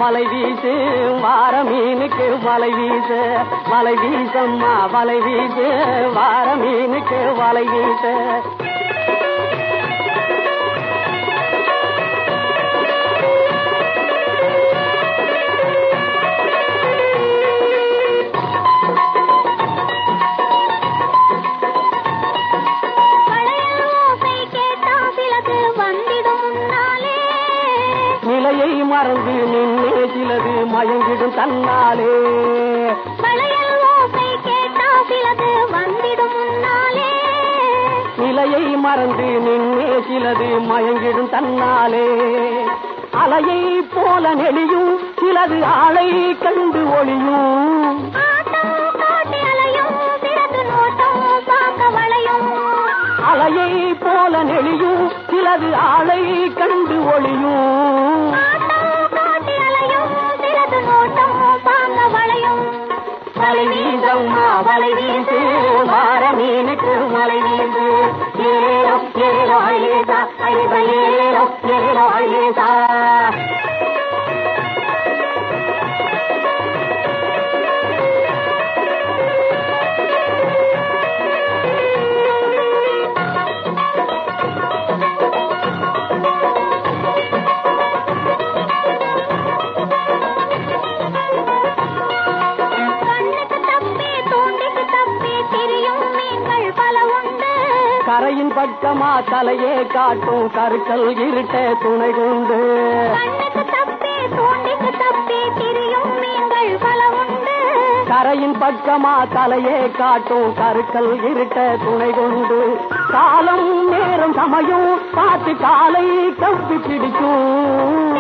வலை வீசு வார மீனுக்கு வலை வீசு வலை வீசம்மா வலை வீசு வார மீனுக்கு வலை வீசு நிலையை மறந்து நின்னே சிலது மயங்கிடும் தன்னாலே பழையல் ஓசை கேட்டா சிலது வந்திடும் முன்னாலே நிலையை மறந்து நின்னே சிலது மயங்கிடும் தன்னாலே அலையை போல நெளியும் சிலது ஆளை கண்டு ஒளியும் அலையை போல நெளியும் சிலது ஆளை கண்டு ஒளியும் வலை வீசம்மா வலை வீசு வார மீனுக்கு வலை வீசு ஏலோ ஏலோ ஐலேசா ஐலேசா ஏலோ ஏலோ ஐலேசா கரையின் பக்கமா தலையே காட்டும் கருக்கல் இருட்ட துணை கொண்டு கரையின் பக்கமா தலையே காட்டும் கருக்கல் இருட்ட துணை கொண்டு காலம் நேரம் சமயம் பார்த்து காலை கப்பி பிடிக்கும்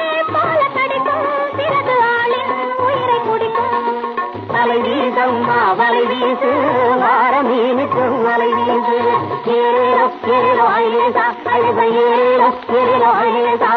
வலை வீசம்மா வலை வீசு வார மீனுக்கு வலை வீசு ஏலோ ஏலோ ஐலேசா ஐலேசா ஏலோ ஏலோ ஐலேசா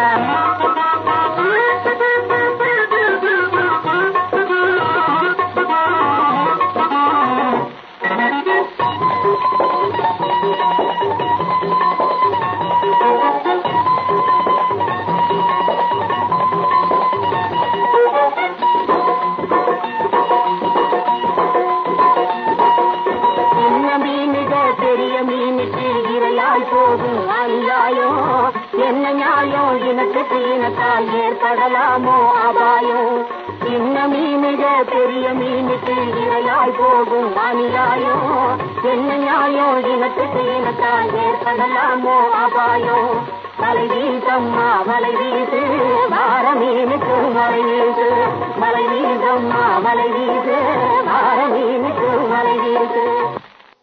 பெரிய மீனுக்கு இரையாய் போகும் அநியாயம் என்ன நியாயம் இனத்துக்கு இனத்தால் ஏற்படலாமோ அபாயம் சின்ன மீனுக பெரிய மீனுக்கு இரையாய் போகும் அநியாயம் என்ன நியாயம் இனத்துக்கு இனத்தால் ஏற்படலாமோ அபாயம் வலை வீசம்மா வலை வீசு வார மீனுக்கு வலை வீசு வலை வீசம்மா வலை வீசு